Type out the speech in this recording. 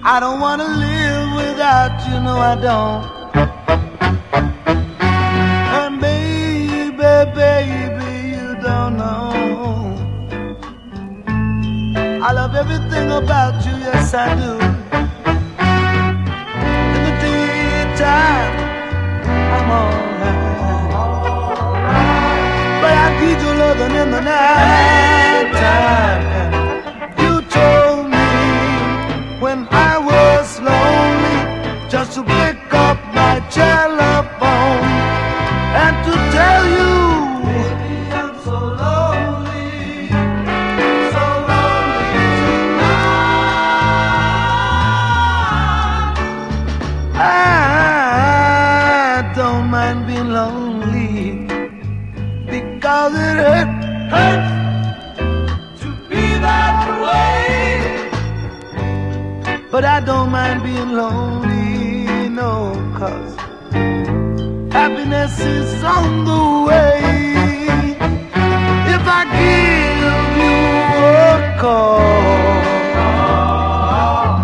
I don't wanna live without you, no I don't. And baby, baby, you don't know. I love everything about you, yes I do. In the daytime, I'm alright, but I need your loving in the night time. You told me when I was lonely just to pick up my telephone and to tell you, baby, I'm so lonely tonight. I don't mind being lonely because it hurts to be that way. But I don't mind being lonely, no, 'cause happiness is on the way. If I give you a call,